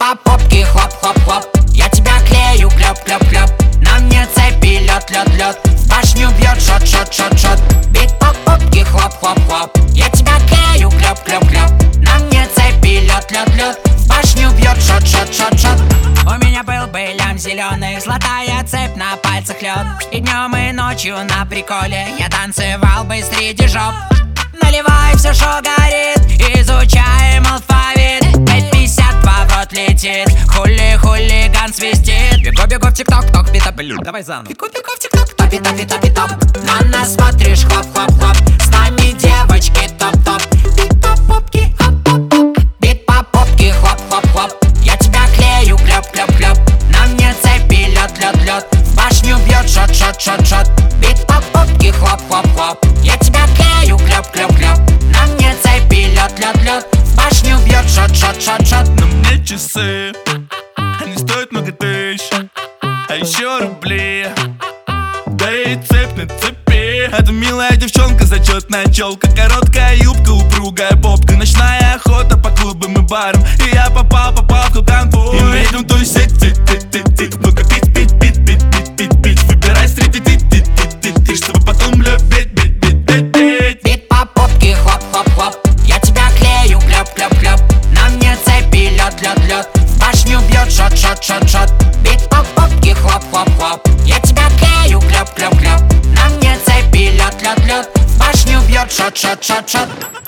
по попке, хлоп-хлоп-хлоп. Я тебя клею, клёп-клёп-клёп. На мне цепи, лёд-лёд-лёд. В башню бьет шот-шот-шот-шот. Бит по попке, хлоп-хлоп-хлоп. Я тебя клею, клёп-клёп-клёп. На мне цепи, лёд-лёд-лёд. В башню бьет шот-шот-шот-шот. У меня был бы лям зеленый, золотая цепь на пальцах лед. И днем, и ночью на приколе я танцевал бы среди жоп. Наливай все, что горит, изучаем алфавит. 5:52 в рот летит, хулиган свистит. Бегу в тик-ток, ток, пита-блю. Давай заново. Бегу в тик-ток, топи-топи-топи-топ. На нас смотришь, хлоп-хлоп-хлоп. С нами девочки топ-топ. Бит по попке, хоп-хоп-хоп. Бит по попке, хлоп-хлоп-хлоп. Я тебя клею, клёп-клёп-клёп. На мне цепи, лёд-лёд-лёд. В башню бьет шот-шот-шот-шот. Бит по попке, хлоп-хлоп-хлоп. Я тебя клею, клёп-клёп-клёп. На мне цепи, лёд-лёд-лёд. В башню бьет шот-шот-шот-шот. На мне часы, они стоят много тысяч, а еще рубли. Да и цепь на цепи. Это милая девчонка, зачетная челка, короткая юбка, упругая попка. Ночная охота по клубам и барам. И я попал в конфу. И мы идем тусить, ну-ка пить. Выбирай среди ти, чтобы потом любить, бить. Бит по попке, хлоп-хлоп-хлоп. Я тебя клею, клёп-клёп-клёп. На мне цепи, лёд-лёд-лёд. В башню бьет шот-шот-шот-шот. Бит по попке, хлоп-хлоп-хлоп. Я тебя клею, клёп-клёп-клёп. На мне цепи, лёд-лёд-лёд. В башню бьет шот-шот-шот-шот.